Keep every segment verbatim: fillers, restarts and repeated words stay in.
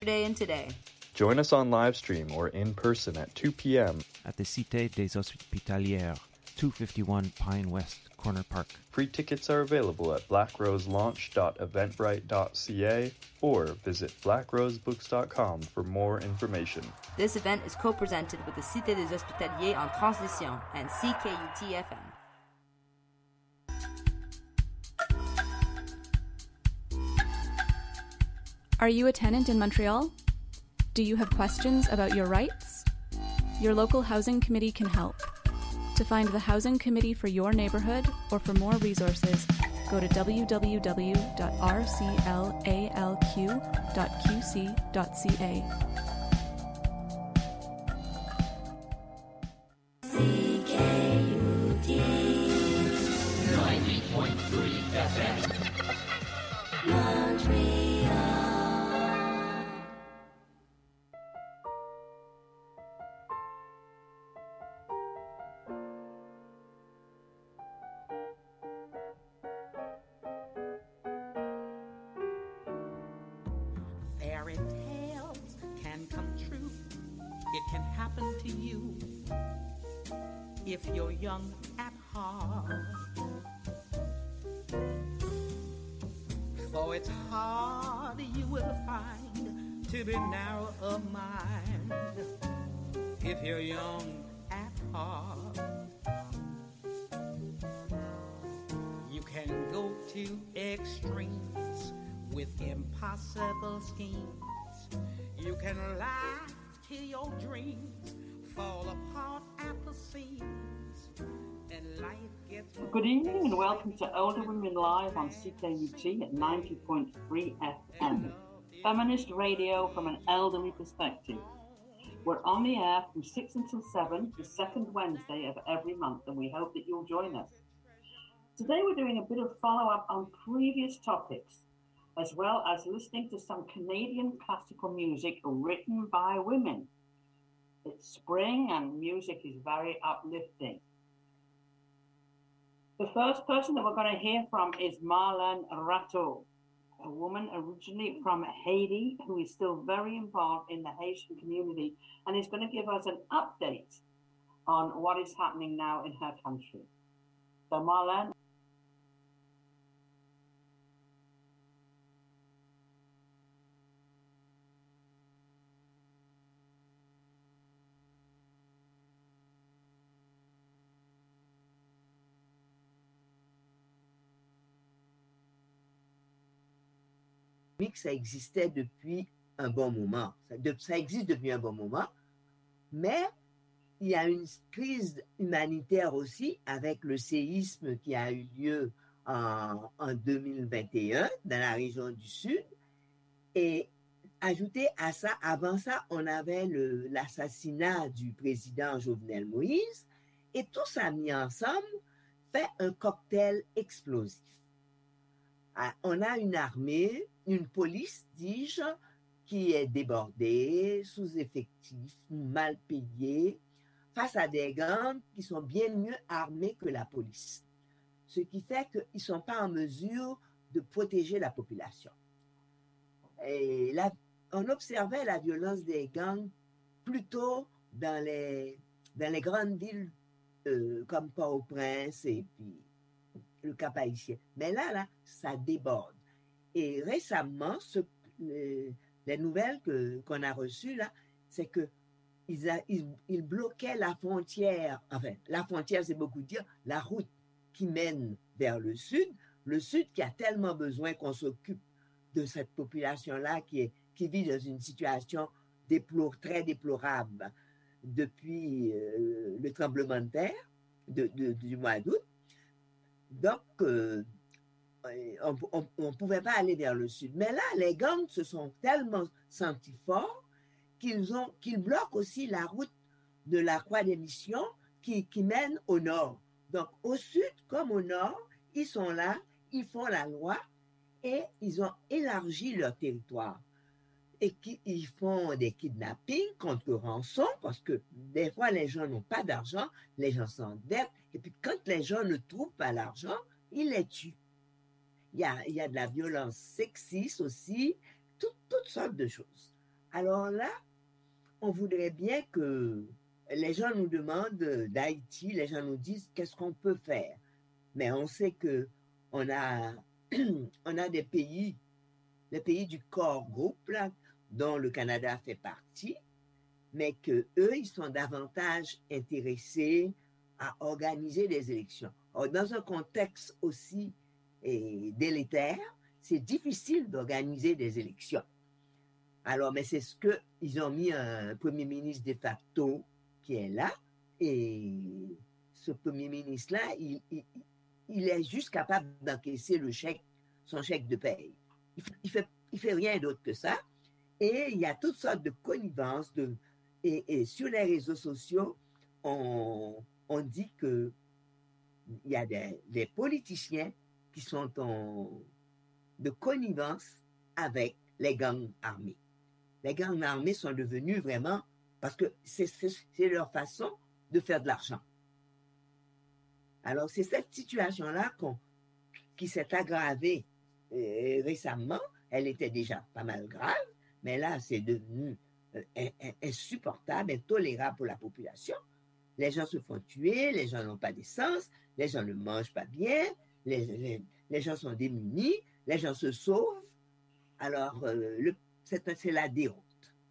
yesterday and today. Join us on live stream or in person at two p.m. at the Cité des Hospitalières, two fifty-one Pine West, Corner Park. Free tickets are available at black rose launch dot eventbrite dot c a or visit black rose books dot com for more information. This event is co-presented with the Cité des Hospitaliers en Transition and C K U T F M. Are you a tenant in Montreal? Do you have questions about your rights? Your local housing committee can help. To find the housing committee for your neighborhood or for more resources, go to w w w dot r c l a l q dot q c dot c a. C K U T ninety point three F M Montreal. Fairy tales can come true. It can happen to you if you're young at heart. For it's hard you will find to be narrow of mind if you're young at heart. You can go to extremes with impossible schemes. You can laugh till your dreams fall apart at the seams, and life gets... Good evening and welcome to Older Women Live on C K U T at ninety point three F M. Feminist radio from an elderly perspective. We're on the air from six until seven, the second Wednesday of every month, and we hope that you'll join us. Today we're doing a bit of follow-up on previous topics, as well as listening to some Canadian classical music written by women. It's spring and music is very uplifting. The first person that we're going to hear from is Marlene Rateau, a woman originally from Haiti who is still very involved in the Haitian community and is going to give us an update on what is happening now in her country. So Marlene. Que ça existait depuis un bon moment. Ça, de, ça existe depuis un bon moment, mais il y a une crise humanitaire aussi avec le séisme qui a eu lieu en, en deux mille vingt et un dans la région du Sud. Et ajouté à ça, avant ça, on avait le, l'assassinat du président Jovenel Moïse, et tout ça mis ensemble fait un cocktail explosif. On a une armée, une police, dis-je, qui est débordée, sous-effectif, mal payée, face à des gangs qui sont bien mieux armés que la police. Ce qui fait qu'ils ne sont pas en mesure de protéger la population. Et là, on observait la violence des gangs plutôt dans les, dans les grandes villes euh, comme Port-au-Prince et puis le Cap-Haïtien. Mais là, là, ça déborde. Et récemment, ce, les, les nouvelles que, qu'on a reçues, là, c'est que ils, a, ils, ils bloquaient la frontière, enfin, la frontière, c'est beaucoup dire, la route qui mène vers le sud, le sud qui a tellement besoin qu'on s'occupe de cette population-là qui, est, qui vit dans une situation déplore, très déplorable depuis euh, le tremblement de terre de, de, du mois d'août. Donc, euh, on ne pouvait pas aller vers le sud. Mais là, les gangs se sont tellement sentis forts qu'ils, ont, qu'ils bloquent aussi la route de la Croix des Missions qui, qui mène au nord. Donc, au sud comme au nord, ils sont là, ils font la loi et ils ont élargi leur territoire. Et qui, ils font des kidnappings contre rançon parce que des fois, les gens n'ont pas d'argent, les gens s'endettent. Et puis, quand les gens ne trouvent pas l'argent, ils les tuent. Il y a, il y a de la violence sexiste aussi, tout, toutes sortes de choses. Alors là, on voudrait bien que les gens nous demandent d'Haïti, les gens nous disent qu'est-ce qu'on peut faire. Mais on sait que on a, on a des pays, les pays du corps groupe, là, dont le Canada fait partie, mais que eux, ils sont davantage intéressés à organiser des élections. Alors, dans un contexte aussi eh, délétère, c'est difficile d'organiser des élections. Alors, mais c'est ce que ils ont mis un premier ministre de facto qui est là, et ce premier ministre-là, il, il, il est juste capable d'encaisser le chèque, son chèque de paye. Il, il fait, il fait rien d'autre que ça. Et il y a toutes sortes de connivences, de, et, et sur les réseaux sociaux, on, on dit que il y a des, des politiciens qui sont en, de connivence avec les gangs armés. Les gangs armés sont devenus vraiment, parce que c'est, c'est, c'est leur façon de faire de l'argent. Alors, c'est cette situation-là qu'on, qui s'est aggravée euh, récemment. Elle était déjà pas mal grave, mais là, c'est devenu euh, insupportable, intolérable pour la population. Les gens se font tuer, les gens n'ont pas d'essence, les gens ne mangent pas bien, les, les, les gens sont démunis, les gens se sauvent. Alors, euh, le, c'est, c'est la déroute.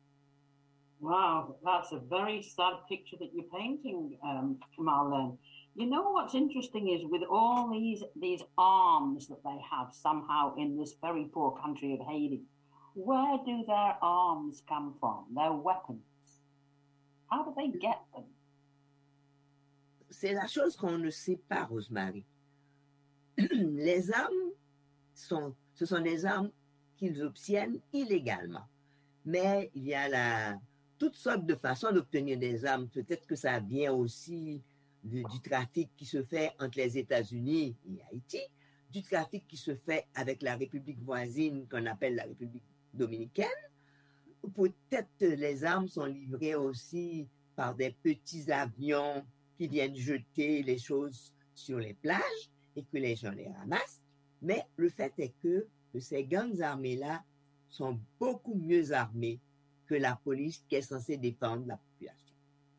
Wow, that's a very sad picture that you're painting, um, Marlene. You know what's interesting is with all these these arms that they have somehow in this very poor country of Haiti, where do their arms come from, their weapons? How do they get them? C'est la chose qu'on ne sait pas, Rosemary. Les armes, sont, ce sont des armes qu'ils obtiennent illégalement. Mais il y a la, toutes sortes de façons d'obtenir des armes. Peut-être que ça vient aussi du, du trafic qui se fait entre les États-Unis et Haïti, du trafic qui se fait avec la République voisine qu'on appelle la République dominicaine. Peut-être les armes sont livrées aussi par des petits avions qui viennent jeter les choses sur les plages et que les gens les ramassent. Mais le fait est que, que ces gangs armés-là sont beaucoup mieux armés que la police qui est censée défendre la population.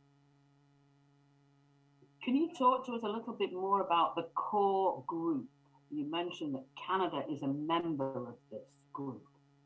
Can you talk to us a little bit more about the core group? You mentioned that Canada is a member of this group.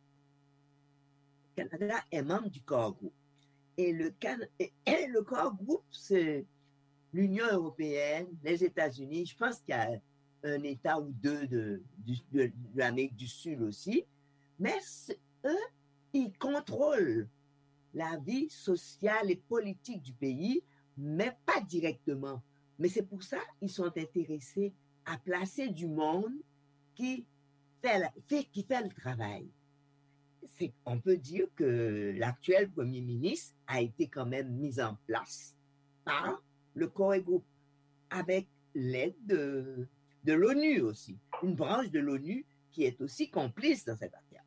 Le Canada est membre du core group. Et le, Can- et, et le core group, c'est l'Union européenne, les États-Unis. Je pense qu'il y a un État ou deux de, de, de, de l'Amérique du Sud aussi. Mais eux, ils contrôlent la vie sociale et politique du pays, mais pas directement. Mais c'est pour ça qu'ils sont intéressés à placer du monde qui fait, la, fait, qui fait le travail. C'est, on peut dire que l'actuel Premier ministre a été quand même mis en place par le Core Group, avec l'aide de, de l'ONU aussi, une branche de l'ONU qui est aussi complice dans cette affaire.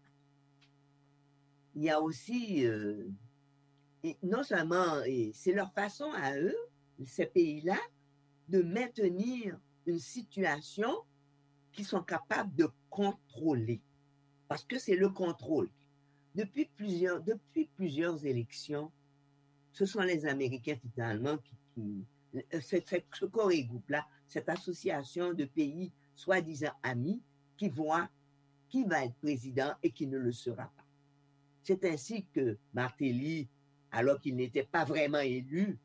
Il y a aussi, euh, et non seulement, et c'est leur façon à eux, ces pays-là, de maintenir une situation qu'ils sont capables de contrôler. Parce que c'est le contrôle. Depuis plusieurs, depuis plusieurs élections, ce sont les Américains finalement qui, qui c'est, c'est, ce Core Group-là, cette association de pays soi-disant amis, qui voient qui va être président et qui ne le sera pas. C'est ainsi que Martelly, alors qu'il n'était pas vraiment élu,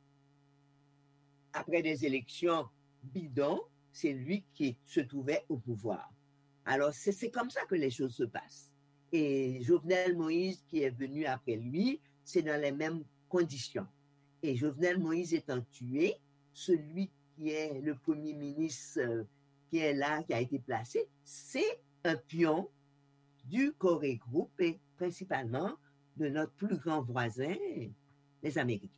après des élections bidons, c'est lui qui se trouvait au pouvoir. Alors, c'est, c'est comme ça que les choses se passent. Et Jovenel Moïse, qui est venu après lui, c'est dans les mêmes conditions. Et Jovenel Moïse étant tué, celui qui est le premier ministre euh, qui est là, qui a été placé, c'est un pion du Core Group et principalement de notre plus grand voisin, les Américains.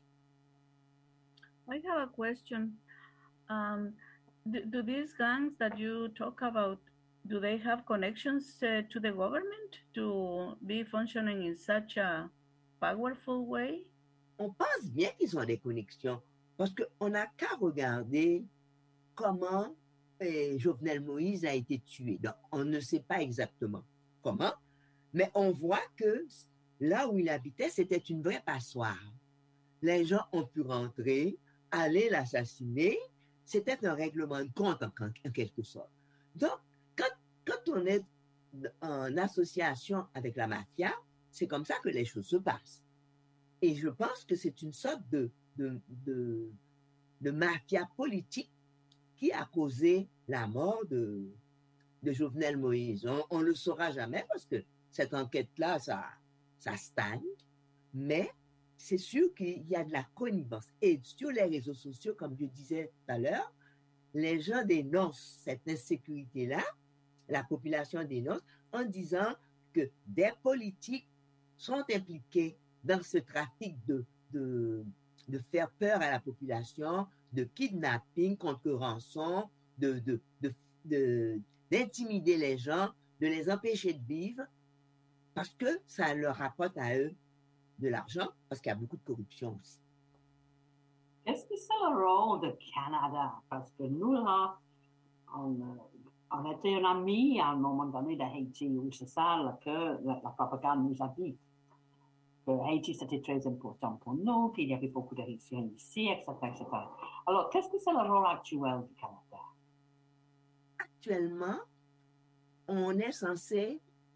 I have a question. Um, do, do these gangs that you talk about, do they have connections uh, to the government to be functioning in such a powerful way? On pense bien qu'ils ont des connexions parce qu'on n'a qu'à regarder comment eh, Jovenel Moïse a été tué. Donc, on ne sait pas exactement comment, mais on voit que là où il habitait, c'était une vraie passoire. Les gens ont pu rentrer, aller l'assassiner. C'était un règlement de compte en, en quelque sorte. Donc, quand, quand on est en association avec la mafia, c'est comme ça que les choses se passent. Et je pense que c'est une sorte de, de, de, de mafia politique qui a causé la mort de, de Jovenel Moïse. On ne le saura jamais parce que cette enquête-là, ça, ça stagne. Mais c'est sûr qu'il y a de la connivence. Et sur les réseaux sociaux, comme je disais tout à l'heure, les gens dénoncent cette insécurité-là, la population dénonce, en disant que des politiques sont impliqués dans ce trafic de, de, de faire peur à la population, de kidnapping contre rançon, de, de, de, de, d'intimider les gens, de les empêcher de vivre, parce que ça leur rapporte à eux de l'argent, parce qu'il y a beaucoup de corruption aussi. Qu'est-ce que c'est le rôle du Canada? Parce que nous, là, on, on était un ami à un moment donné de Haïti, où c'est ça que la, la propagande nous a dit. Que Haïti, c'était très important pour nous, qu'il y avait beaucoup de Haïtiens ici, et cetera, et cetera. Alors, qu'est-ce que c'est le rôle actuel du Canada? Actuellement, on est censé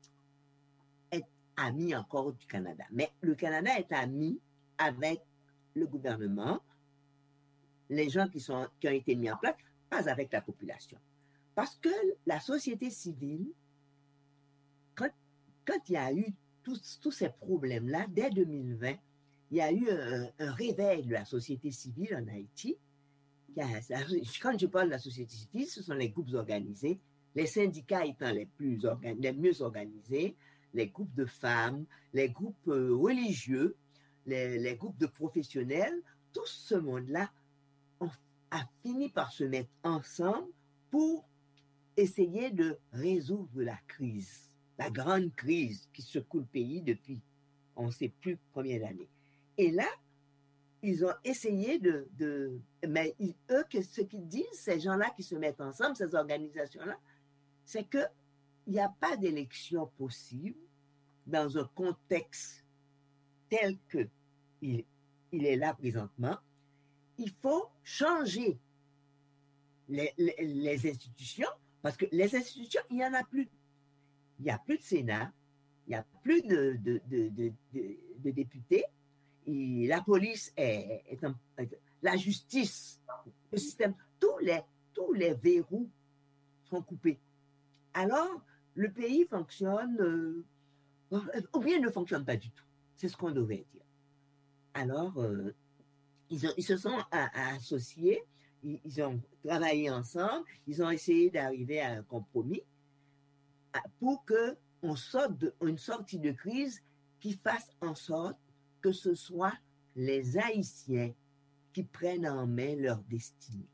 être ami encore du Canada. Mais le Canada est ami avec le gouvernement, les gens qui, sont, qui ont été mis en place, pas avec la population. Parce que la société civile, quand, quand il y a eu tous, tous ces problèmes-là, dès deux mille vingt, il y a eu un, un réveil de la société civile en Haïti. Il y a, quand je parle de la société civile, ce sont les groupes organisés, les syndicats étant les, plus organ, les mieux organisés, les groupes de femmes, les groupes euh, religieux, les, les groupes de professionnels, tout ce monde-là on a fini par se mettre ensemble pour essayer de résoudre la crise, la grande crise qui secoue le pays depuis on ne sait plus combien d'années. Et là, ils ont essayé de... de mais ils, eux, que, ce qu'ils disent, ces gens-là qui se mettent ensemble, ces organisations-là, c'est qu'il n'y a pas d'élection possible dans un contexte tel qu'il il est là présentement. Il faut changer les, les, les institutions, parce que les institutions, il n'y en a plus. Il n'y a plus de Sénat, il n'y a plus de, de, de, de, de, de députés, et la police est, est, en, la justice, le système, tous les, tous les verrous sont coupés. Alors, le pays fonctionne, euh, ou bien ne fonctionne pas du tout. C'est ce qu'on devrait dire. Alors, euh, Ils, ont, ils se sont à, à associés, ils, ils ont travaillé ensemble, ils ont essayé d'arriver à un compromis pour qu'on sorte de, une sortie de crise qui fasse en sorte que ce soit les Haïtiens qui prennent en main leur destinée.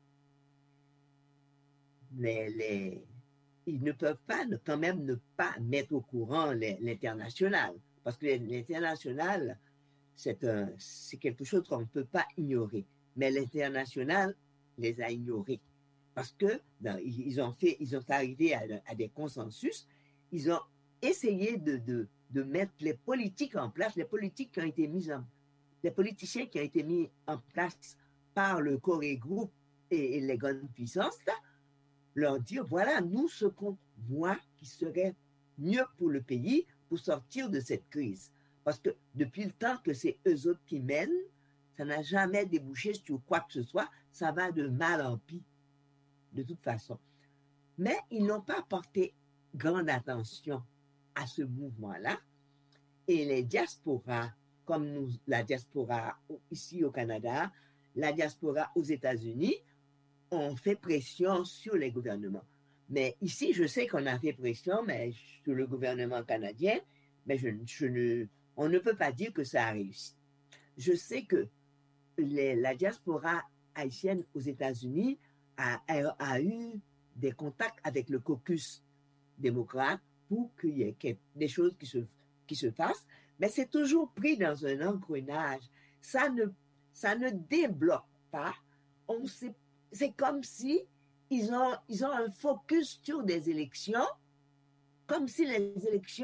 Les, les, ils ne peuvent pas ne, quand même ne pas mettre au courant les, l'international, parce que l'international, C'est, un, c'est quelque chose qu'on ne peut pas ignorer. Mais l'international les a ignorés. Parce que dans, ils, ont fait, ils ont arrivé à, à des consensus. Ils ont essayé de, de, de mettre les politiques en place, les politiques qui ont été mises en, les politiciens qui ont été mis en place par le Corée Group et, et les grandes puissances, là, leur dire, voilà, nous, ce qu'on voit qui serait mieux pour le pays pour sortir de cette crise. Parce que depuis le temps que c'est eux autres qui mènent, ça n'a jamais débouché sur quoi que ce soit. Ça va de mal en pis, de toute façon. Mais ils n'ont pas porté grande attention à ce mouvement-là. Et les diasporas, comme nous, la diaspora ici au Canada, la diaspora aux États-Unis, ont fait pression sur les gouvernements. Mais ici, je sais qu'on a fait pression mais sur le gouvernement canadien, mais je, je ne... on ne peut pas dire que ça a réussi. Je sais que les, la diaspora haïtienne aux États-Unis a, a, a eu des contacts avec le caucus démocrate pour qu'il y ait des choses qui se, qui se fassent, mais c'est toujours pris dans un engrenage. Ça ne, ça ne débloque pas. On sait, c'est comme si ils ont, ils ont un focus sur des élections, comme si les élections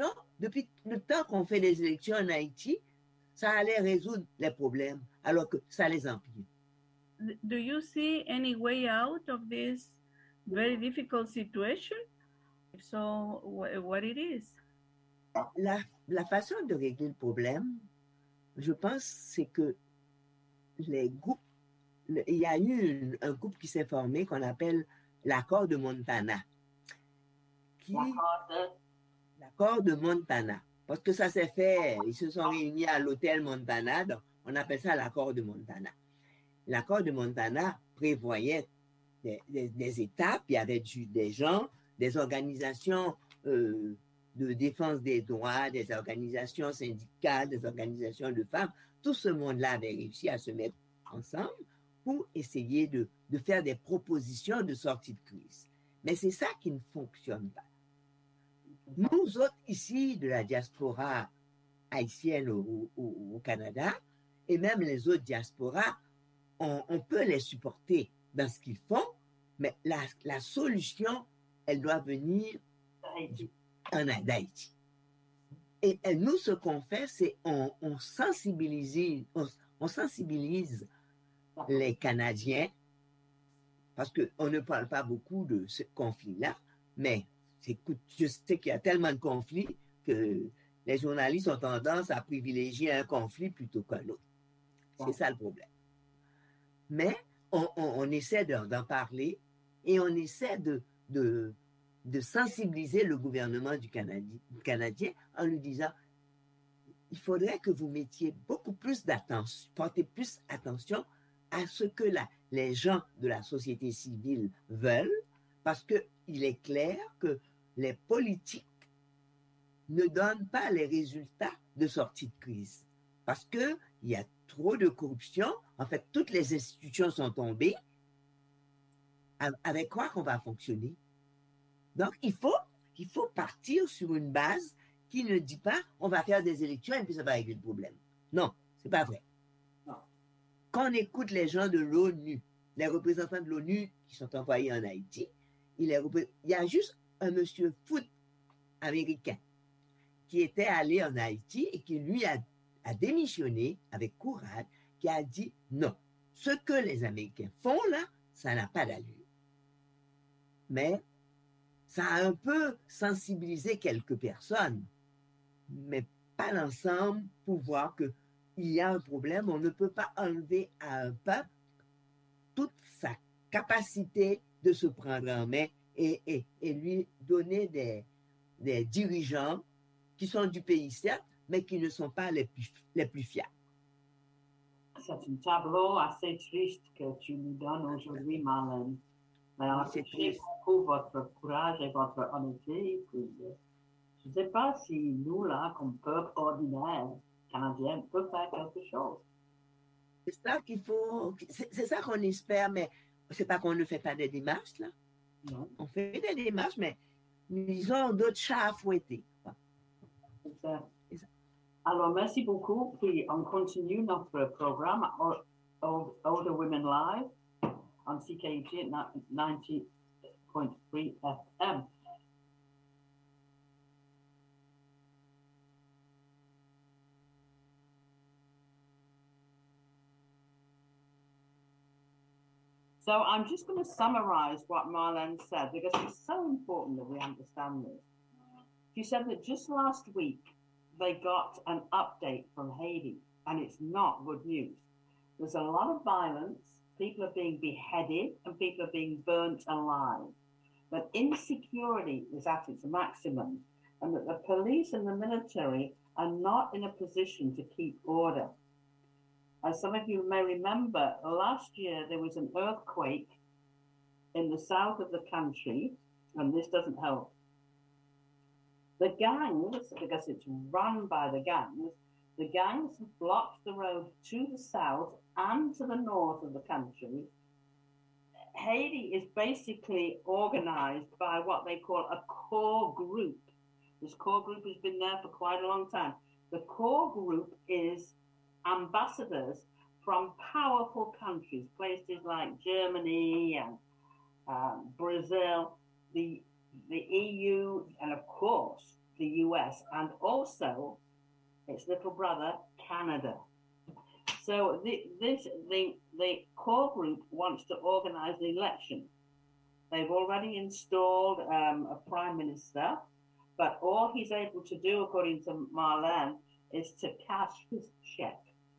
depuis le temps qu'on fait des élections en Haïti, ça allait résoudre les problèmes, alors que ça les empire. Do you see any way out of this very difficult situation? If so, wh- what it is? La, la façon de régler le problème, je pense, c'est que les groupes, le- il y a eu une- un groupe qui s'est formé qu'on appelle l'accord de Montana. Qui, L'accord de... l'accord de Montana. Parce que ça s'est fait, ils se sont réunis à l'hôtel Montana, donc on appelle ça l'accord de Montana. L'accord de Montana prévoyait des, des- des étapes, il y avait du- des gens, des organisations euh, de défense des droits, des organisations syndicales, des organisations de femmes. Tout ce monde-là avait réussi à se mettre ensemble pour essayer de, de faire des propositions de sortie de crise. Mais c'est ça qui ne fonctionne pas. Nous autres, ici, de la diaspora haïtienne au, au- au Canada, et même les autres diasporas, on, on peut les supporter dans ce qu'ils font, mais la, la solution, elle doit venir Haïti. en Haïti. Et, et nous, ce qu'on fait, c'est on, on sensibilise, on, on sensibilise les Canadiens, parce qu'on ne parle pas beaucoup de ce conflit-là, mais écoute, je sais qu'il y a tellement de conflits que les journalistes ont tendance à privilégier un conflit plutôt qu'un autre. C'est ça le problème. Mais on, on, on essaie de- d'en parler et on essaie de, de, de sensibiliser le gouvernement du Canadi- canadien en lui disant il faudrait que vous mettiez beaucoup plus d'attention, portez plus attention à ce que la, les gens de la société civile veulent, parce qu'il est clair que les politiques ne donnent pas les résultats de sortie de crise. Parce qu'il y a trop de corruption. En fait, toutes les institutions sont tombées. Avec quoi qu'on va fonctionner? Donc, il faut, il faut partir sur une base qui ne dit pas on va faire des élections et puis ça va régler le problème. Non, c'est pas vrai. Non. Quand on écoute les gens de l'ONU, les représentants de l'ONU qui sont envoyés en Haïti, il, est repré- il y a juste un monsieur foot américain qui était allé en Haïti et qui lui a, a démissionné avec courage, qui a dit non, ce que les Américains font là, ça n'a pas d'allure. Mais ça a un peu sensibilisé quelques personnes, mais pas l'ensemble pour voir qu'il y a un problème. On ne peut pas enlever à un peuple toute sa capacité de se prendre en main et, et, et lui donner des, des dirigeants qui sont du pays, certes, mais qui ne sont pas les plus, les plus fiables. C'est un tableau assez triste que tu nous donnes aujourd'hui, Marlène. Mais Oui, c'est j'apprécie triste. beaucoup votre courage et votre honnêteté. Puis, euh, je ne sais pas si nous, là, comme peuple ordinaire canadien, peut faire quelque chose. C'est ça qu'il faut, c'est, c'est ça qu'on espère, mais c'est pas qu'on ne fait pas des démarches, là. Non. On fait des démarches, mais ils ont d'autres chats à fouetter. C'est ça. C'est ça. Alors, merci beaucoup. Puis, on continue notre programme Ol- Ol- Older Women Live on C K U T at ninety point three F M. So I'm just going to summarize what Marlene said because it's so important that we understand this. She said that just last week they got an update from Haiti, and it's not good news. There's a lot of violence, people are being beheaded, and people are being burnt alive. But insecurity is at its maximum, and that the police and the military are not in a position to keep order. As some of you may remember, last year there was an earthquake in the south of the country, and this doesn't help. The gangs, because it's run by the gangs, the gangs have blocked the road to the south and to the north of the country. Haiti is basically organized by what they call a core group. This core group has been there for quite a long time. The core group is ambassadors from powerful countries, places like Germany and um, Brazil, the the E U, and of course the U S, and also its little brother, Canada. So the, this, the, the core group wants to organize the election. They've already installed um, a prime minister, but all he's able to do, according to Marlene, is to cash his check.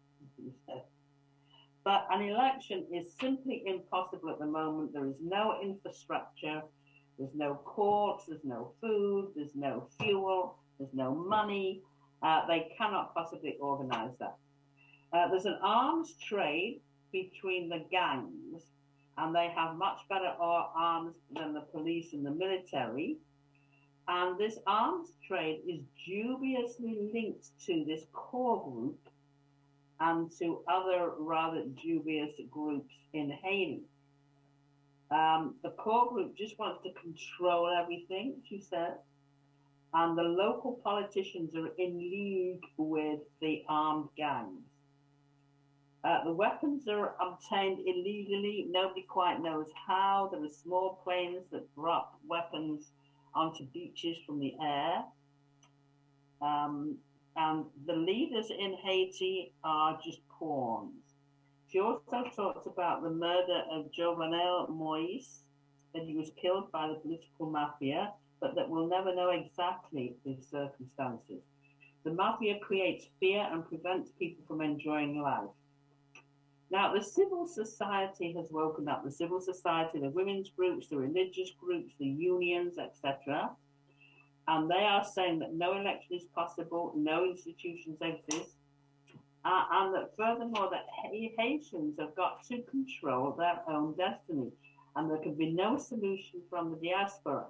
But an election is simply impossible at the moment. There is no infrastructure, there's no courts, there's no food, there's no fuel, there's no money. Uh, they cannot possibly organize that. Uh, there's an arms trade between the gangs, and they have much better arms than the police and the military. And this arms trade is dubiously linked to this core group and to other rather dubious groups in Haiti. Um, the core group just wants to control everything, she said, and the local politicians are in league with the armed gangs. Uh, the weapons are obtained illegally. Nobody quite knows how. There are small planes that drop weapons onto beaches from the air. Um, and the leaders in Haiti are just pawns. She also talks about the murder of Jovenel Moïse, that he was killed by the political mafia, but that we'll never know exactly the circumstances. The mafia creates fear and prevents people from enjoying life. Now, the civil society has woken up. The civil society, the women's groups, the religious groups, the unions, et cetera. And they are saying that no election is possible, no institutions exist, uh, and that furthermore, that Haitians have got to control their own destiny, and there can be no solution from the diaspora.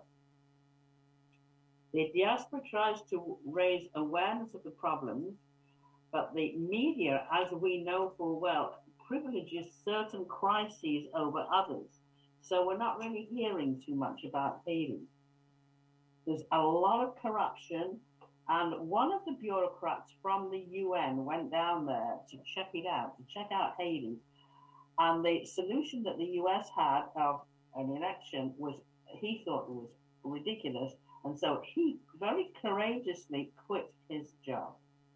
The diaspora tries to raise awareness of the problems, but the media, as we know full well, privileges certain crises over others. So we're not really hearing too much about Haiti. There's a lot of corruption, and one of the bureaucrats from the U N went down there to check it out, to check out Haiti. And the solution that the U S had of an election was, he thought it was ridiculous, and so he very courageously quit his job.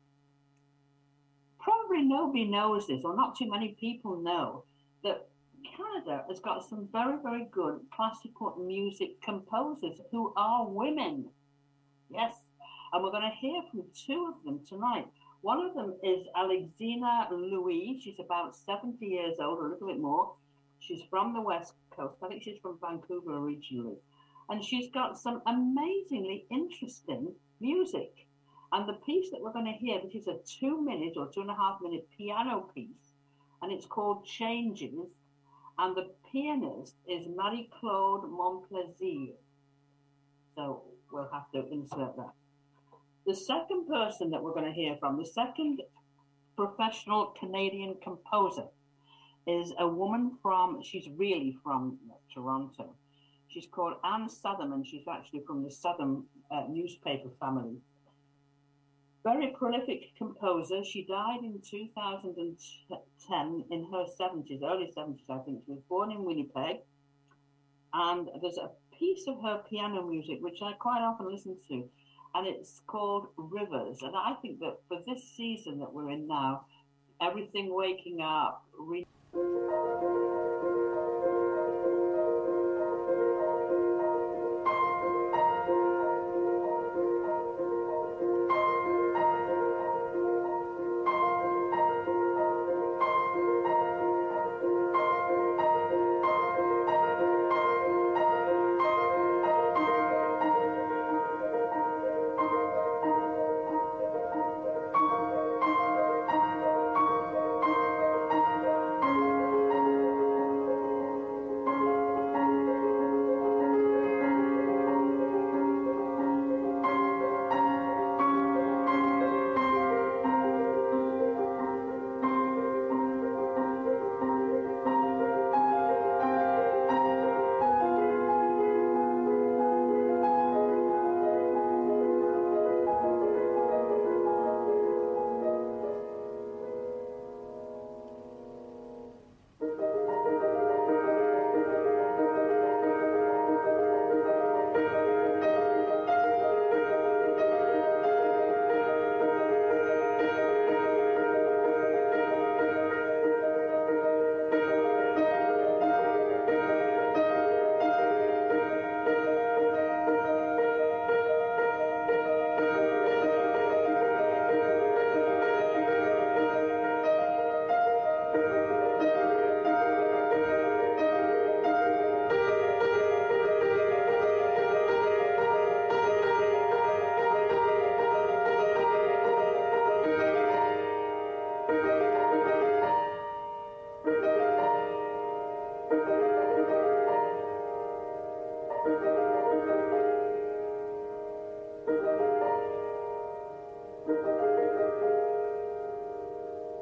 Probably nobody knows this, or not too many people know, that Canada has got some very, very good classical music composers who are women. Yes, and we're going to hear from two of them tonight. One of them is Alexina Louis. She's about seventy years old, or a little bit more. She's from the West Coast. I think she's from Vancouver originally. And she's got some amazingly interesting music. And the piece that we're going to hear, this is a two minute or two and a half minute piano piece, and it's called Changes. And the pianist is Marie-Claude Montplaisir. So we'll have to insert that. The second person that we're going to hear from, the second professional Canadian composer, is a woman from, she's really from Toronto. She's called Anne Southam, and she's actually from the Southam uh, newspaper family. Very prolific composer. She died in two thousand ten in her seventies, early seventies, I think. She was born in Winnipeg. And there's a piece of her piano music which I quite often listen to, and it's called Rivers. And I think that for this season that we're in now, everything waking up, re-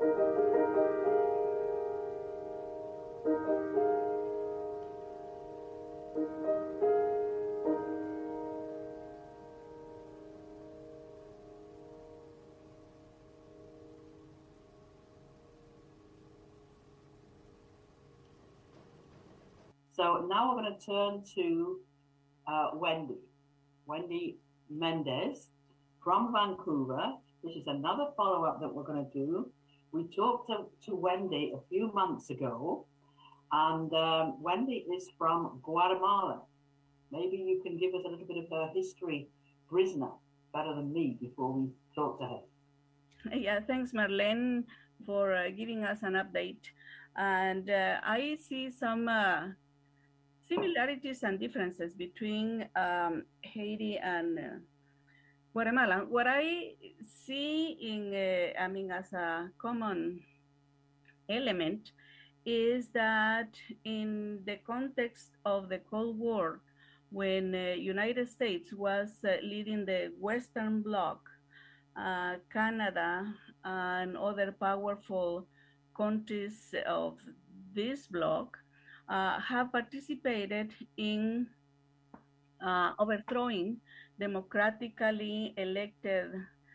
So now we're going to turn to uh, Wendy, Wendy Mendez from Vancouver. This is another follow-up that we're going to do. We talked to, to Wendy a few months ago, and um, Wendy is from Guatemala. Maybe you can give us a little bit of her history, Brisna, better than me, before we talk to her. Yeah, thanks, Marlene, for uh, giving us an update. And uh, I see some uh, similarities and differences between um, Haiti and uh, Guatemala. What I see in, uh, I mean, as a common element is that in the context of the Cold War, when the uh, United States was uh, leading the Western Bloc, uh, Canada and other powerful countries of this bloc uh, have participated in uh, overthrowing democratically elected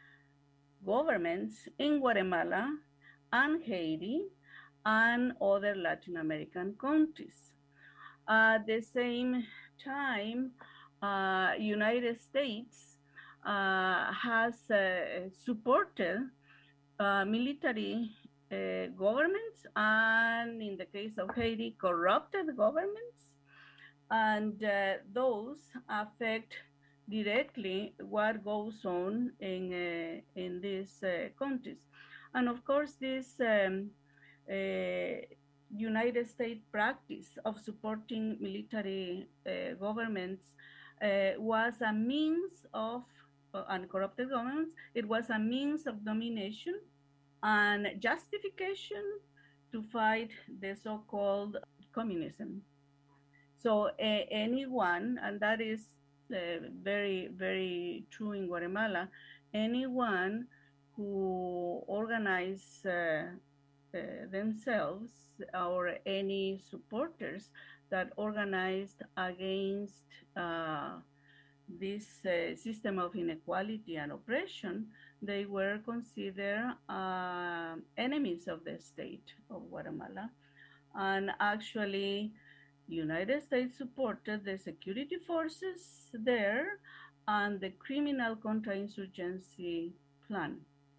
governments in Guatemala and Haiti and other Latin American countries. At the same time, uh, United States uh, has uh, supported uh, military uh, governments, and in the case of Haiti, corrupted governments, and uh, those affect directly what goes on in uh, in these uh, countries. And of course, this um, uh, United States practice of supporting military uh, governments uh, was a means of, uh, uncorrupted governments, it was a means of domination and justification to fight the so-called communism. So uh, anyone, and that is uh, very, very true in Guatemala, anyone who organize uh, uh, themselves or any supporters that organized against uh, this uh, system of inequality and oppression, they were considered uh, enemies of the state of Guatemala. And actually, the United States supported the security forces there and the criminal counterinsurgency plan.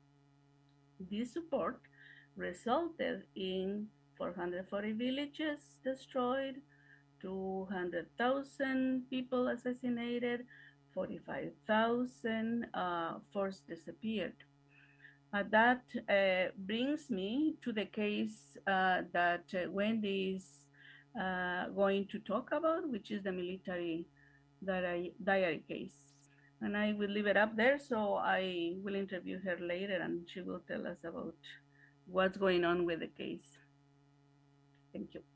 This support resulted in four hundred forty villages destroyed, two hundred thousand people assassinated, forty-five thousand uh, forced disappeared. Uh, that uh, brings me to the case uh, that uh, Wendy is uh, going to talk about, which is the military diary, diary case. And I will leave it up there, so I will interview her later and she will tell us about what's going on with the case. Thank you.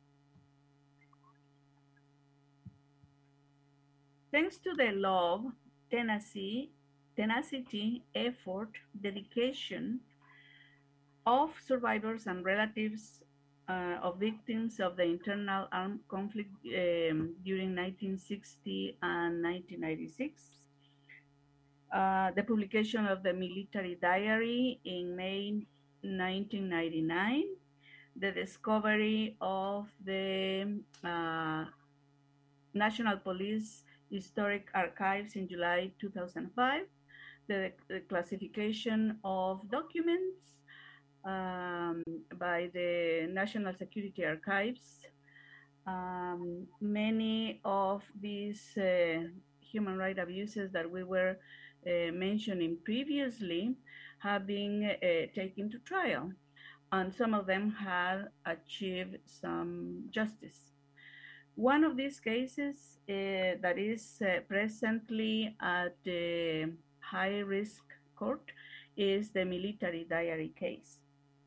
Thanks to the love, tenacity, tenacity, effort, dedication of survivors and relatives uh, of victims of the internal armed conflict um, during nineteen sixty and nineteen ninety-six, uh, the publication of the military diary in May nineteen ninety-nine, the discovery of the uh, National Police Historic Archives in July two thousand five, the, the classification of documents um, by the National Security Archives. Um, many of these uh, human rights abuses that we were uh, mentioning previously have been uh, taken to trial, and some of them have achieved some justice. One of these cases uh, that is uh, presently at the high-risk court is the military diary case.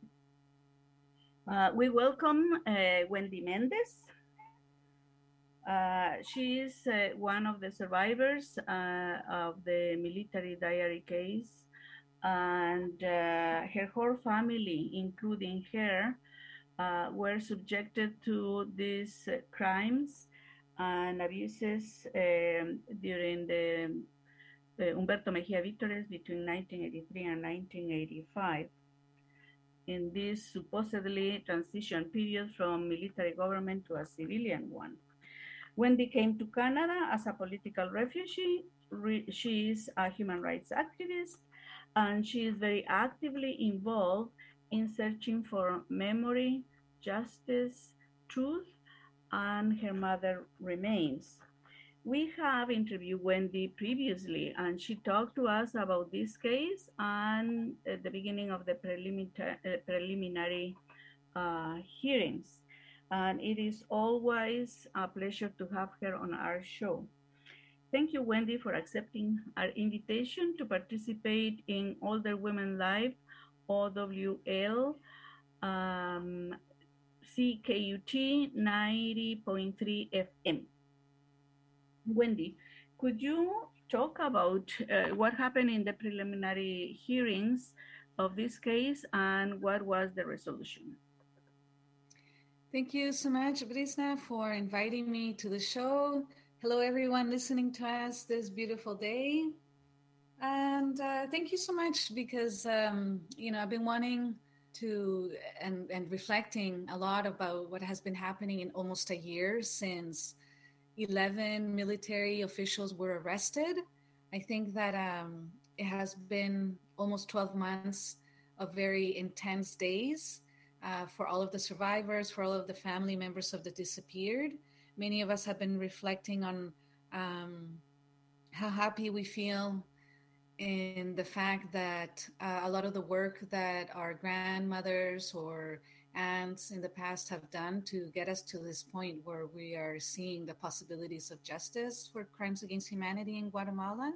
Uh, we welcome uh, Wendy Mendez. Uh, she is uh, one of the survivors uh, of the military diary case and uh, her whole family, including her, uh, were subjected to these uh, crimes and abuses um, during the uh, Humberto Mejia Victores between nineteen eighty-three and nineteen eighty-five. In this supposedly transition period from military government to a civilian one. Wendy came to Canada as a political refugee. She is a human rights activist, and she is very actively involved in searching for memory, justice, truth, and her mother remains. We have interviewed Wendy previously, and she talked to us about this case and at the beginning of the preliminary, uh, preliminary uh, hearings. And it is always a pleasure to have her on our show. Thank you, Wendy, for accepting our invitation to participate in Older Women Live, O W L, um, C K U T ninety point three F M. Wendy, could you talk about uh, what happened in the preliminary hearings of this case and what was the resolution? Thank you so much, Brisna, for inviting me to the show. Hello, everyone listening to us this beautiful day. And uh, thank you so much because, um, you know, I've been wanting to and, and reflecting a lot about what has been happening in almost a year since eleven military officials were arrested. I think that um, it has been almost twelve months of very intense days uh, for all of the survivors, for all of the family members of the disappeared. Many of us have been reflecting on um, how happy we feel in the fact that uh, a lot of the work that our grandmothers or aunts in the past have done to get us to this point where we are seeing the possibilities of justice for crimes against humanity in Guatemala.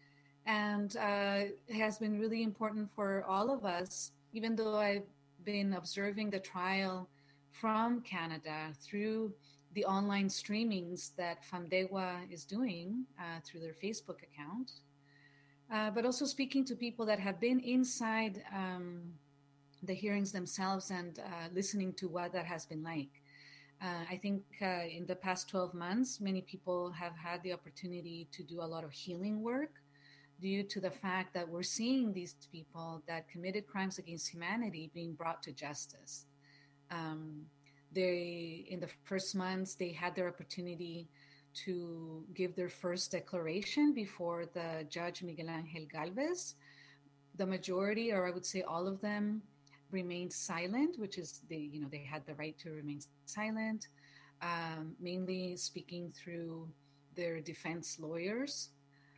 And uh, it has been really important for all of us, even though I've been observing the trial from Canada through the online streamings that FAMDEGUA is doing uh, through their Facebook account, uh, but also speaking to people that have been inside um, the hearings themselves and uh, listening to what that has been like. Uh, I think uh, in the past twelve months, many people have had the opportunity to do a lot of healing work due to the fact that we're seeing these people that committed crimes against humanity being brought to justice. Um, they, in the first months, they had their opportunity to give their first declaration before the judge Miguel Angel Galvez. The majority, or I would say all of them, remained silent, which is they, you know, they had the right to remain silent, um, mainly speaking through their defense lawyers.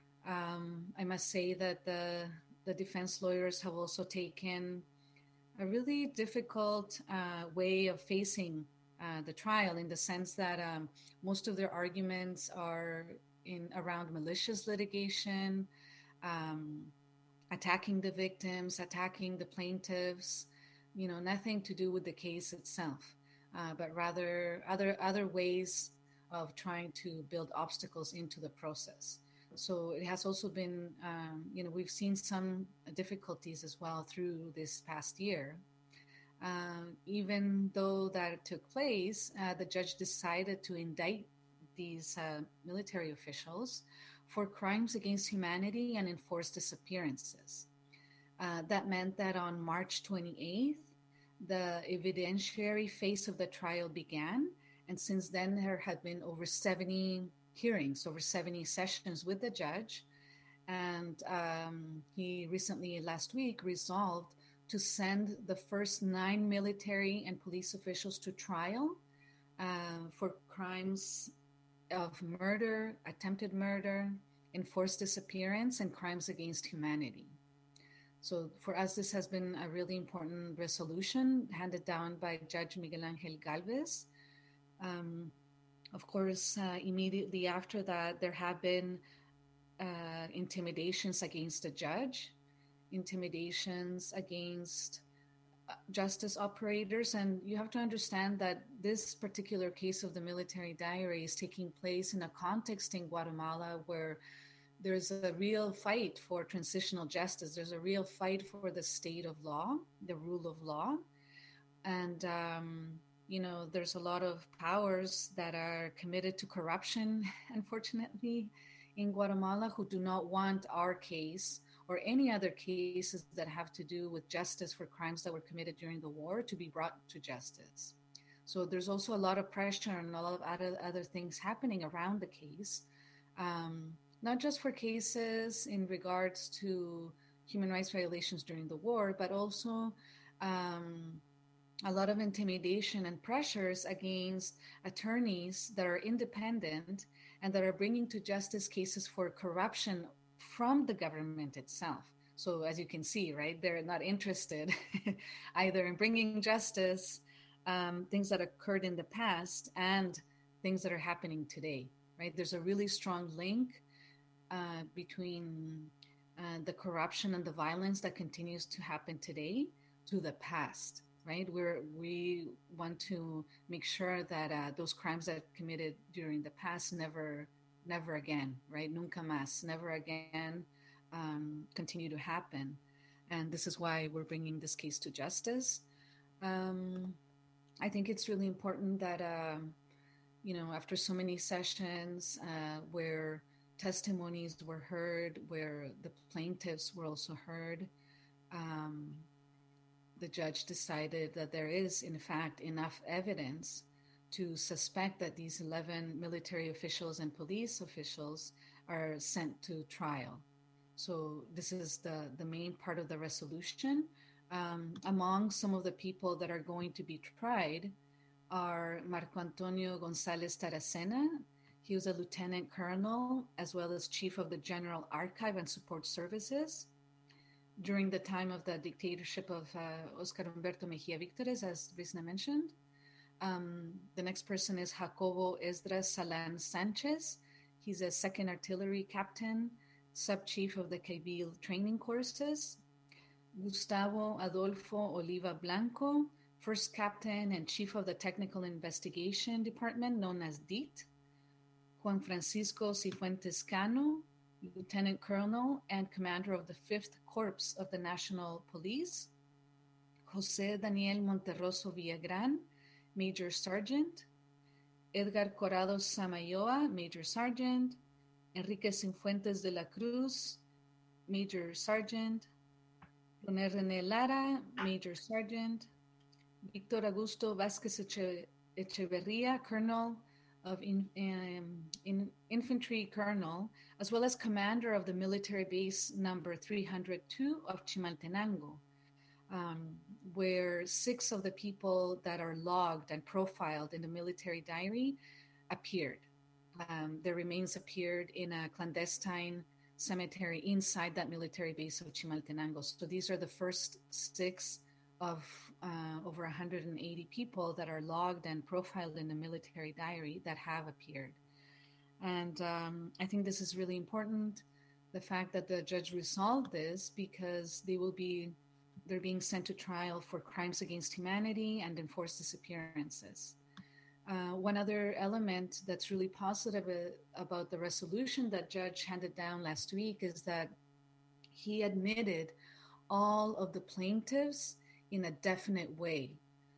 Um, I must say that the the defense lawyers have also taken a really difficult uh, way of facing uh, the trial, in the sense that um, most of their arguments are in around malicious litigation, um, attacking the victims, attacking the plaintiffs, you know, nothing to do with the case itself, uh, but rather other other ways of trying to build obstacles into the process. So it has also been, um, you know, we've seen some difficulties as well through this past year. Uh, even though that took place, uh, the judge decided to indict these uh, military officials for crimes against humanity and enforced disappearances. Uh, that meant that on March twenty-eighth, the evidentiary phase of the trial began. And since then, there had been over seventy hearings, over seventy sessions with the judge. And um, he recently, last week, resolved to send the first nine military and police officials to trial uh, for crimes of murder, attempted murder, enforced disappearance, and crimes against humanity. So for us, this has been a really important resolution handed down by Judge Miguel Angel Galvez. Um, of course, uh, immediately after that, there have been uh, intimidations against the judge, intimidations against uh, justice operators. And you have to understand that this particular case of the military diary is taking place in a context in Guatemala where there's a real fight for transitional justice. There's a real fight for the state of law, the rule of law. And, um, you know, there's a lot of powers that are committed to corruption, unfortunately, in Guatemala, who do not want our case or any other cases that have to do with justice for crimes that were committed during the war to be brought to justice. So there's also a lot of pressure and a lot of other, other things happening around the case, um, not just for cases in regards to human rights violations during the war, but also um, a lot of intimidation and pressures against attorneys that are independent and that are bringing to justice cases for corruption from the government itself. So as you can see, right, they're not interested either in bringing justice, um, things that occurred in the past and things that are happening today, right? There's a really strong link uh, between uh, the corruption and the violence that continues to happen today to the past, right? We're, we want to make sure that uh, those crimes that committed during the past never, never again, right? Nunca más, never again um, continue to happen. And this is why we're bringing this case to justice. Um, I think it's really important that, uh, you know, after so many sessions uh, where testimonies were heard, where the plaintiffs were also heard, um, the judge decided that there is, in fact, enough evidence to suspect that these eleven military officials and police officials are sent to trial. So this is the, the main part of the resolution. Um, among some of the people that are going to be tried are Marco Antonio Gonzalez Taracena. He was a lieutenant colonel, as well as chief of the General Archive and Support Services during the time of the dictatorship of uh, Oscar Humberto Mejia Victorez, as Brisna mentioned. Um, the next person is Jacobo Esdras Salan Sanchez. He's a second artillery captain, sub-chief of the Cabil training courses. Gustavo Adolfo Oliva Blanco, first captain and chief of the Technical Investigation Department, known as D I T. Juan Francisco Cifuentes Cano, lieutenant colonel and commander of the fifth Corps of the National Police. José Daniel Monterroso Villagran, major sergeant. Edgar Corrado Samayoa, major sergeant. Enrique Cifuentes de la Cruz, major sergeant. René René Lara, major sergeant. Victor Augusto Vázquez Eche, Echeverria, colonel of in, um, in, infantry colonel, as well as commander of the military base number three hundred two of Chimaltenango, um, where six of the people that are logged and profiled in the military diary appeared. Um, their remains appeared in a clandestine cemetery inside that military base of Chimaltenango. So these are the first six of uh, over one hundred eighty people that are logged and profiled in the military diary that have appeared. And um, I think this is really important, the fact that the judge resolved this, because they will be, they're being sent to trial for crimes against humanity and enforced disappearances. Uh, one other element that's really positive uh, about the resolution that judge handed down last week is that he admitted all of the plaintiffs in a definite way.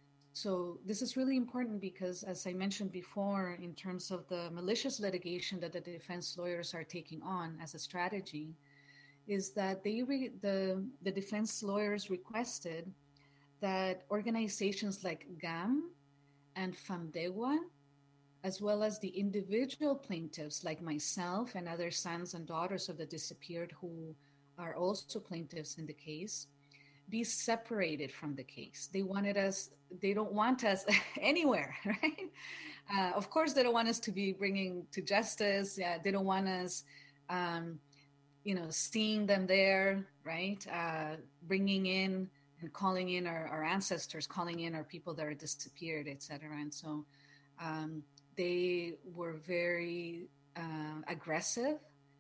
So this is really important because, as I mentioned before, in terms of the malicious litigation that the defense lawyers are taking on as a strategy, is that they re- the, the defense lawyers requested that organizations like G A M and FAMDEGUA, as well as the individual plaintiffs like myself and other sons and daughters of the disappeared who are also plaintiffs in the case, be separated from the case. They wanted us, they don't want us anywhere, right? Uh, of course, they don't want us to be bringing to justice. Yeah, they don't want us, um, you know, seeing them there, right? Uh, bringing in and calling in our, our ancestors, calling in our people that are disappeared, et cetera. And so um, they were very uh, aggressive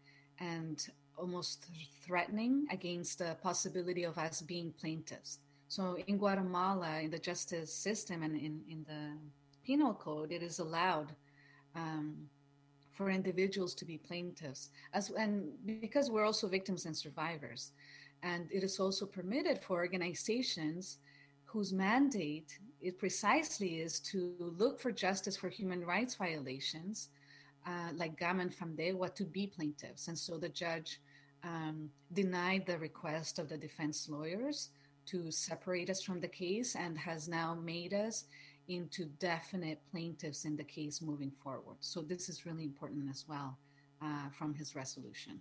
and almost threatening against the possibility of us being plaintiffs. So in Guatemala, in the justice system and in, in the penal code, it is allowed um, for individuals to be plaintiffs, as and because we're also victims and survivors. And it is also permitted for organizations whose mandate it precisely is to look for justice for human rights violations, uh, like GAM and FAMDEWA, to be plaintiffs. And so the judge um, denied the request of the defense lawyers to separate us from the case and has now made us into definite plaintiffs in the case moving forward. So this is really important as well uh, from his resolution.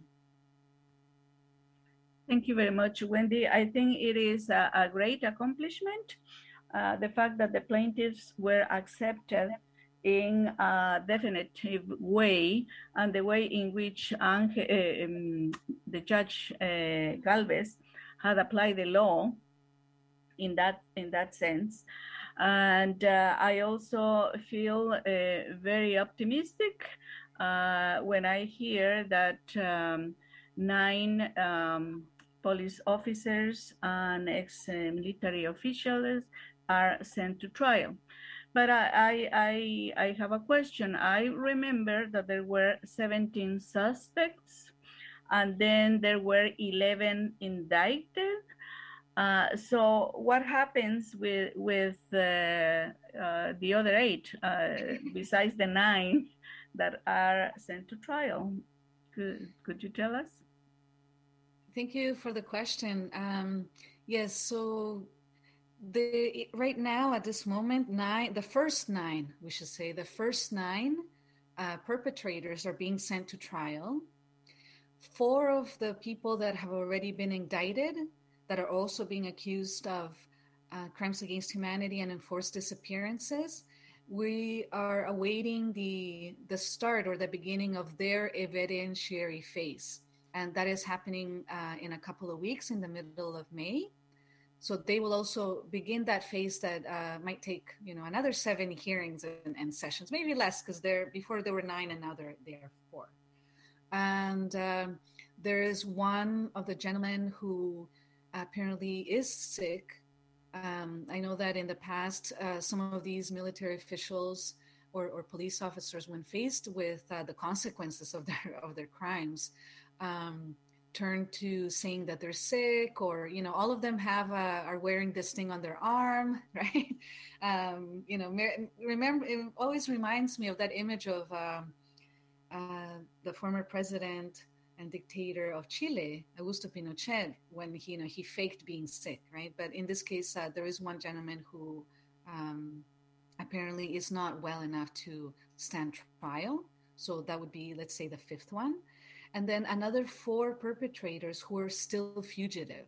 Thank you very much, Wendy. I think it is a, a great accomplishment. Uh, the fact that the plaintiffs were accepted in a definitive way, and the way in which Ange, uh, um, the judge uh, Galvez had applied the law in that in that sense. And uh, I also feel uh, very optimistic uh, when I hear that um, nine um, police officers and ex-military officials are sent to trial. But I, I, I have a question. I remember that there were seventeen suspects, and then there were eleven indicted. Uh, so what happens with with uh, uh, the other eight, uh, besides the nine that are sent to trial? Could, could you tell us? Thank you for the question. Um, yes, so the right now at this moment, nine, the first nine, we should say, the first nine uh, perpetrators are being sent to trial. Four of the people that have already been indicted, that are also being accused of uh, crimes against humanity and enforced disappearances, we are awaiting the the start or the beginning of their evidentiary phase. And that is happening uh, in a couple of weeks in the middle of May. So they will also begin that phase that uh, might take, you know, another seven hearings and, and sessions, maybe less, because there before there were nine and now there, there are four. And um, there is one of the gentlemen who apparently is sick. Um, I know that in the past, uh, some of these military officials or, or police officers, when faced with uh, the consequences of their of their crimes, um, turn to saying that they're sick, or you know, all of them have uh, are wearing this thing on their arm, right? Um, you know, remember, it always reminds me of that image of um, uh, the former president and dictator of Chile, Augusto Pinochet, when he, you know, he faked being sick, right? But in this case, uh, there is one gentleman who um, apparently is not well enough to stand trial. So that would be, let's say, the fifth one. And then another four perpetrators who are still fugitive.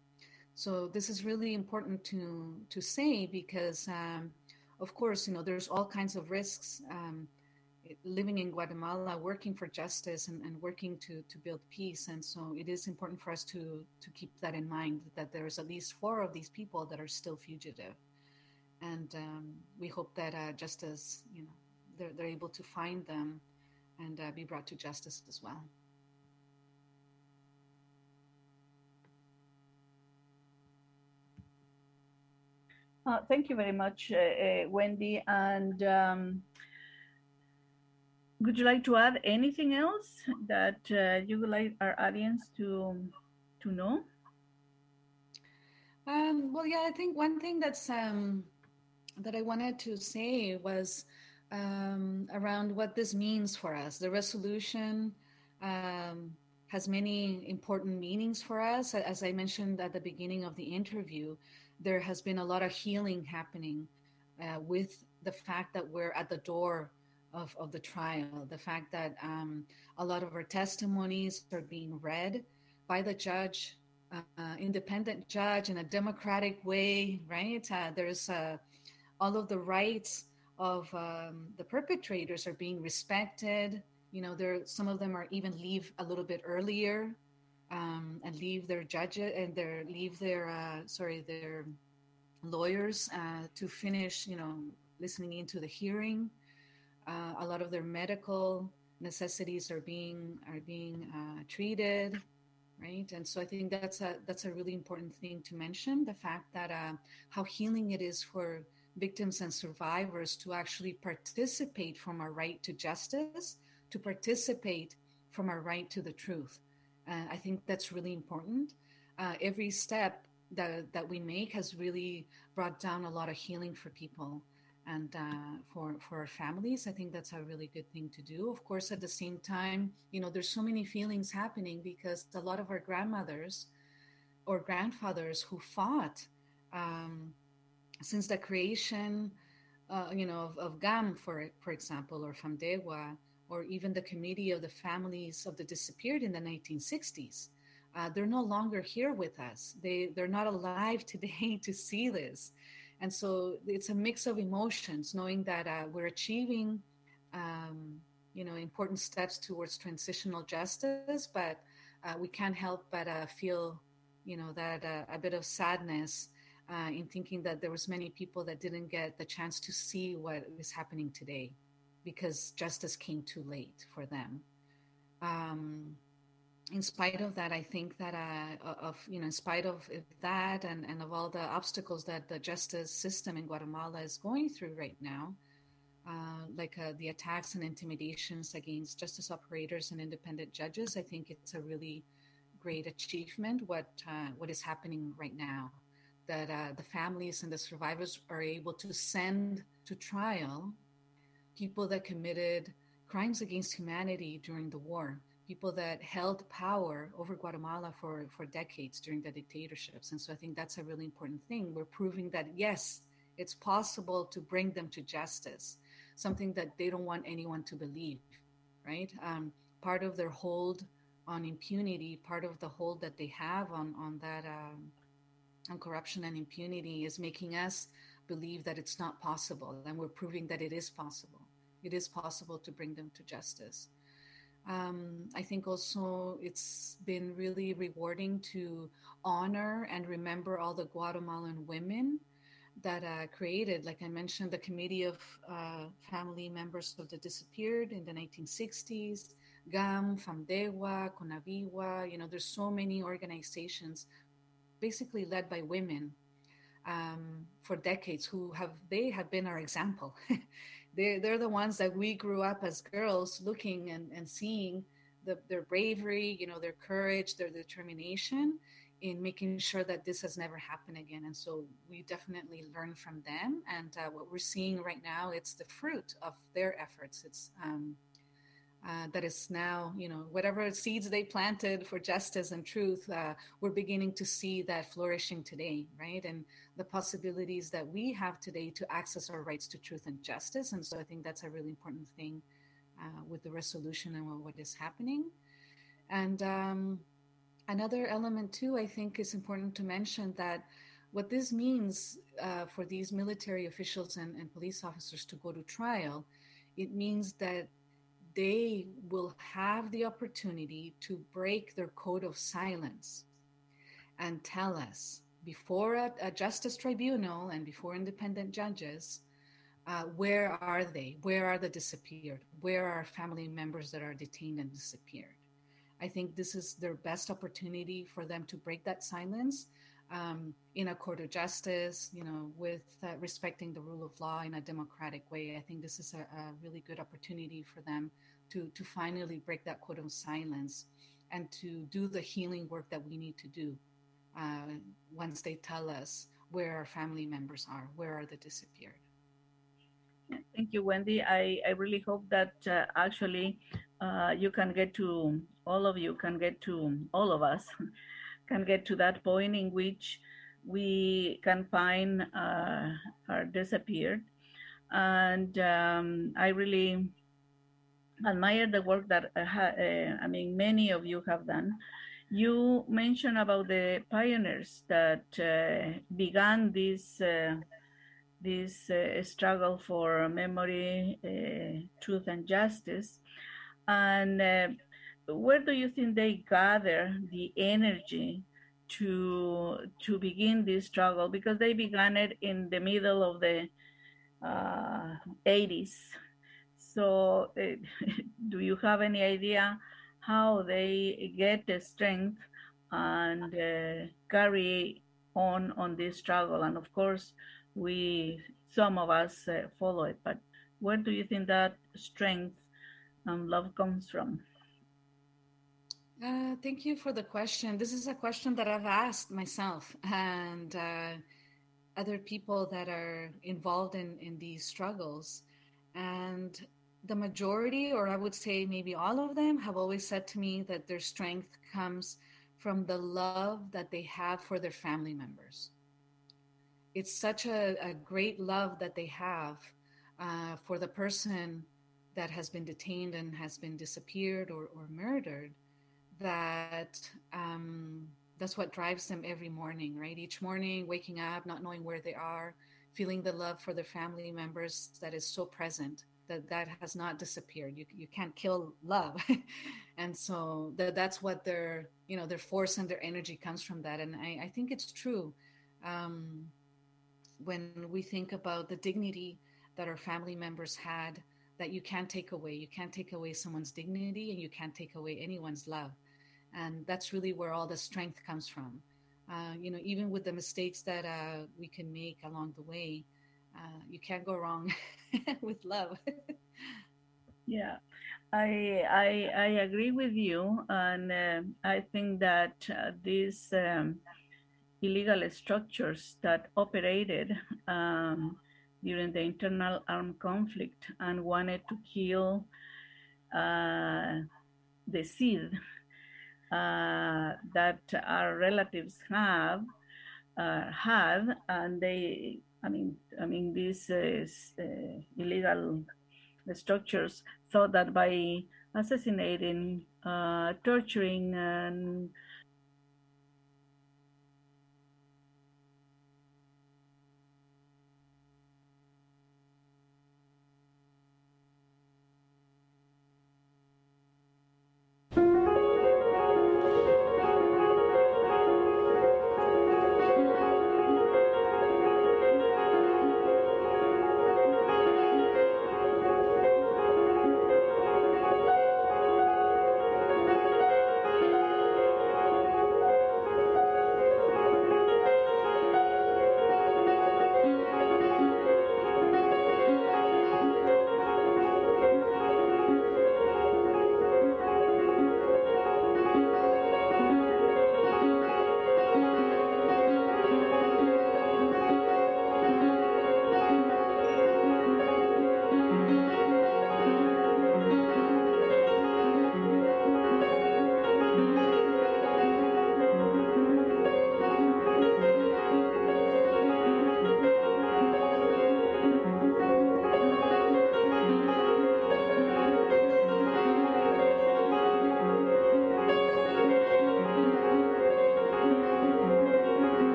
So this is really important to to say because, um, of course, you know, there's all kinds of risks. Um, living in Guatemala, working for justice and, and working to, to build peace. And so it is important for us to, to keep that in mind, that there's at least four of these people that are still fugitive. And um, we hope that uh, justice, you know, they're, they're able to find them and uh, be brought to justice as well. Uh, thank you very much, uh, uh, Wendy. And um, would you like to add anything else that uh, you would like our audience to to know? Um, well, yeah, I think one thing that's um, that I wanted to say was um, around what this means for us. The resolution um, has many important meanings for us. As I mentioned at the beginning of the interview, there has been a lot of healing happening uh, with the fact that we're at the door Of, of the trial, the fact that um, a lot of our testimonies are being read by the judge, uh, independent judge in a democratic way, right? Uh, there's uh, all of the rights of um, the perpetrators are being respected. You know, there some of them are even leave a little bit earlier um, and leave their judges and their leave their uh, sorry their lawyers uh, to finish, you know, listening into the hearing. Uh, a lot of their medical necessities are being are being uh, treated, right? And so I think that's a that's a really important thing to mention, the fact that uh, how healing it is for victims and survivors to actually participate from our right to justice to participate from our right to the truth. Uh, I think that's really important. Uh, every step that, that we make has really brought down a lot of healing for people and uh, for, for our families. I think that's a really good thing to do. Of course, at the same time, you know, there's so many feelings happening because a lot of our grandmothers or grandfathers who fought um, since the creation, uh, you know, of, of G A M, for for example, or FAMDEGUA, or even the Committee of the Families of the Disappeared in the nineteen sixties. Uh, they're no longer here with us. They, they're not alive today to see this. And so it's a mix of emotions, knowing that uh, we're achieving, um, you know, important steps towards transitional justice, but uh, we can't help but uh, feel, you know, that uh, a bit of sadness uh, in thinking that there was many people that didn't get the chance to see what is happening today because justice came too late for them. Um, in spite of that, I think that uh, of, you know, in spite of that and, and of all the obstacles that the justice system in Guatemala is going through right now, uh, like uh, the attacks and intimidations against justice operators and independent judges, I think it's a really great achievement what uh, what is happening right now, that uh, the families and the survivors are able to send to trial people that committed crimes against humanity during the war, people that held power over Guatemala for, for decades during the dictatorships. And so I think that's a really important thing. We're proving that, yes, it's possible to bring them to justice, something that they don't want anyone to believe, right? Um, part of their hold on impunity, part of the hold that they have on, on that, um, on corruption and impunity is making us believe that it's not possible. And we're proving that it is possible. It is possible to bring them to justice. Um, I think also it's been really rewarding to honor and remember all the Guatemalan women that uh, created, like I mentioned, the Committee of uh, Family Members of the Disappeared in the nineteen sixties, G A M, FAMDEGUA, CONAVIGUA, you know, there's so many organizations basically led by women um, for decades who have, they have been our example. They're, they're the ones that we grew up as girls looking and, and seeing the, their bravery, you know, their courage, their determination in making sure that this has never happened again. And so we definitely learn from them. And uh, what we're seeing right now, it's the fruit of their efforts. It's um, uh, that is now, you know, whatever seeds they planted for justice and truth, uh, we're beginning to see that flourishing today, right? And the possibilities that we have today to access our rights to truth and justice. And so I think that's a really important thing uh, with the resolution and what is happening. And um, another element too, I think is important to mention that what this means uh, for these military officials and, and police officers to go to trial, it means that they will have the opportunity to break their code of silence and tell us before a, a justice tribunal and before independent judges, uh, where are they? Where are the disappeared? Where are family members that are detained and disappeared? I think this is their best opportunity for them to break that silence um, in a court of justice, you know, with uh, respecting the rule of law in a democratic way. I think this is a, a really good opportunity for them to, to finally break that code of silence and to do the healing work that we need to do uh, once they tell us where our family members are, where are the disappeared. Thank you, Wendy. I, I really hope that uh, actually uh, you can get to, all of you can get to, all of us can get to that point in which we can find uh, our disappeared. And um, I really admire the work that, uh, uh, I mean, many of you have done. You mentioned about the pioneers that uh, began this uh, this uh, struggle for memory, uh, truth, and justice. And uh, where do you think they gather the energy to to begin this struggle? Because they began it in the middle of the uh, eighties. So uh, do you have any idea how they get the strength and uh, carry on on this struggle? And of course, we, some of us uh, follow it, but where do you think that strength um, love comes from? Uh, thank you for the question. This is a question that I've asked myself and uh, other people that are involved in, in these struggles. And the majority, or I would say maybe all of them, have always said to me that their strength comes from the love that they have for their family members. It's such a, a great love that they have uh, for the person that has been detained and has been disappeared or, or murdered, that um, that's what drives them every morning, right? Each morning, waking up, not knowing where they are, feeling the love for their family members that is so present, that that has not disappeared. You you can't kill love. And so that, that's what their, you know, their force and their energy comes from that. And I, I think it's true. Um, when we think about the dignity that our family members had, that you can't take away. You can't take away someone's dignity, and you can't take away anyone's love. And that's really where all the strength comes from. Uh, you know, even with the mistakes that uh, we can make along the way, uh, you can't go wrong with love. Yeah, I, I I agree with you, and uh, I think that uh, these um, illegal structures that operated um, during the internal armed conflict and wanted to kill uh, the seed uh, that our relatives have uh, had, and they, I mean, I mean, these uh, uh, illegal structures thought that by assassinating, uh, torturing, and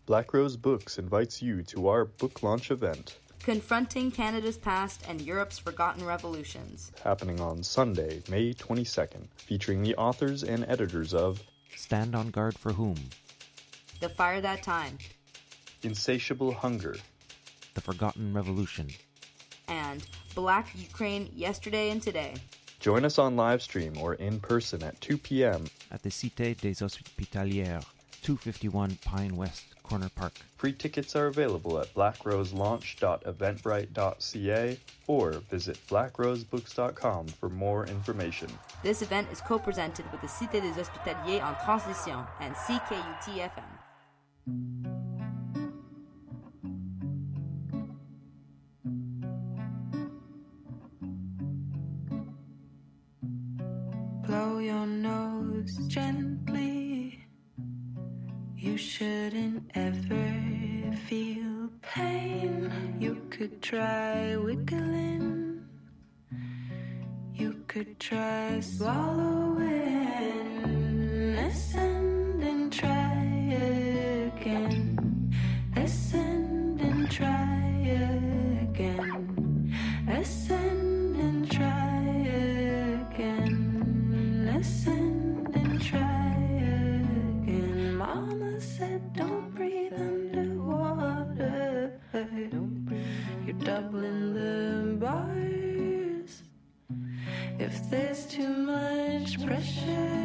Black Rose Books invites you to our book launch event. Confronting Canada's Past and Europe's Forgotten Revolutions. Happening on Sunday, May twenty-second, featuring the authors and editors of Stand on Guard for Whom? The Fire That Time. Insatiable Hunger. The Forgotten Revolution. And Black Ukraine Yesterday and Today. Join us on livestream or in person at two p.m. at the Cité des Hospitalières, two fifty-one Pine West, Corner Park. Free tickets are available at black rose launch dot eventbrite dot c a or visit black rose books dot com for more information. This event is co-presented with the Cité des Hospitaliers en Transition and C K U T F M. Blow your nose gently. You shouldn't ever feel pain. You could try wiggling. You could try swallowing. Ascend and try again. Ascend and try again. Ascend and try again. Ascend and try again. Mama said don't breathe underwater. You're doubling the bars. If there's too much pressure,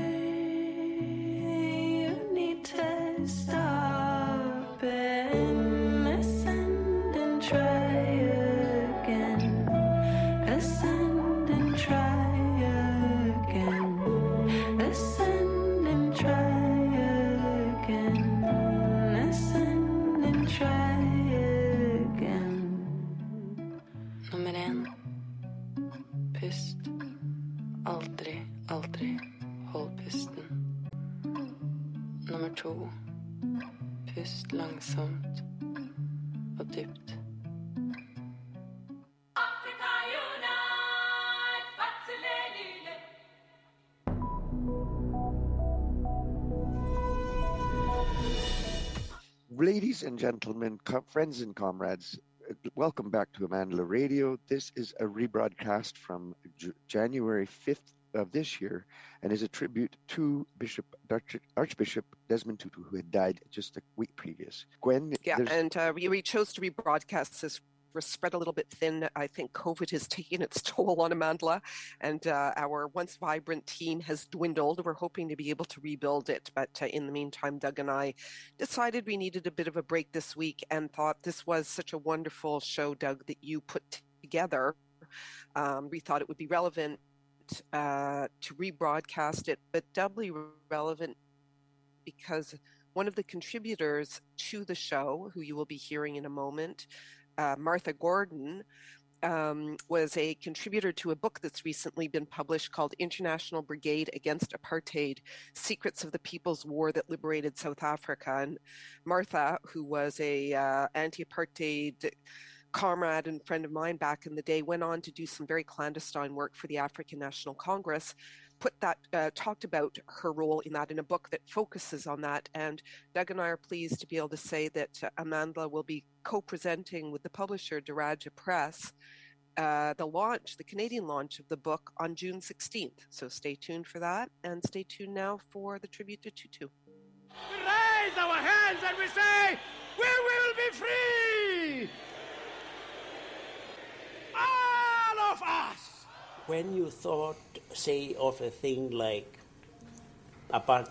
you need to stop and ascend and try again. Ascend and try again. Ascend and try again. Ascend and try again. Nummer en. Pust. Aldri, aldri hold pusten. Nummer to. Pust langsomt og dypt. Ladies and gentlemen, com- friends and comrades, uh, welcome back to Amandla Radio. This is a rebroadcast from J- January fifth of this year and is a tribute to Bishop Arch- Archbishop Desmond Tutu, who had died just a week previous. Gwen? Yeah, there's- and uh, we, we chose to rebroadcast this. We're spread a little bit thin. I think COVID has taken its toll on Amandla, and uh, our once vibrant team has dwindled. We're hoping to be able to rebuild it, but uh, in the meantime, Doug and I decided we needed a bit of a break this week and thought this was such a wonderful show, Doug, that you put together. Um, we thought it would be relevant uh, to rebroadcast it, but doubly relevant because one of the contributors to the show, who you will be hearing in a moment, Uh, Martha Gordon, um, was a contributor to a book that's recently been published called International Brigade Against Apartheid, Secrets of the People's War That Liberated South Africa. And Martha, who was a uh, anti-apartheid comrade and friend of mine back in the day, went on to do some very clandestine work for the African National Congress, put that, uh, talked about her role in that in a book that focuses on that. And Doug and I are pleased to be able to say that uh, Amandla will be co-presenting with the publisher, Daraja Press, uh, the launch, the Canadian launch of the book on June sixteenth. So stay tuned for that, and stay tuned now for the tribute to Tutu. We raise our hands and we say, we will be free! All of us! When you thought, say, of a thing like apartheid